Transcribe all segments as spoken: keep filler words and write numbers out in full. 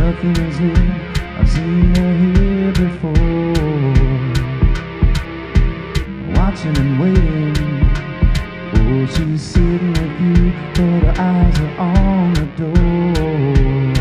Nothing is new, I've seen her here before. Watching and waiting, oh, she's sitting with you, but her eyes are on the door.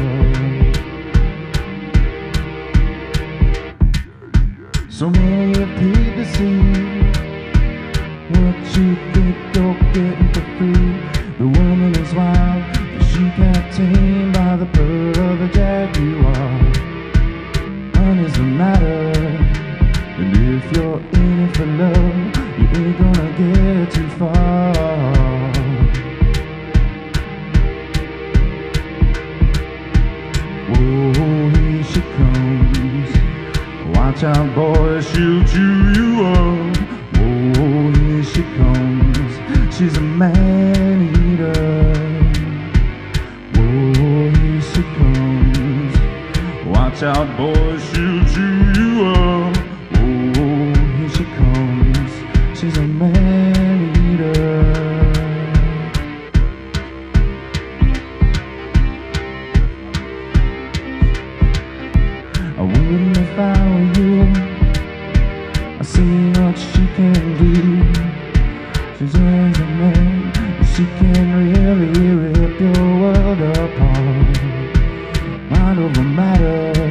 So many have paid to see what you think you're getting for free. The woman is wild, but she can't tame by the purr of the jaguar. Money's the matter, and if you're in it for love, you ain't gonna get too far. Whoa, here she comes. Watch out, boy, she'll chew you up. Whoa, here she comes. She's a man-eater. Whoa, here she comes. Watch out, boy, she'll chew you up. Whoa, here she comes. She's a man-eater. I wouldn't if I were you. I see what she can do. She's just a man, she can really rip your world apart. Mind over matter,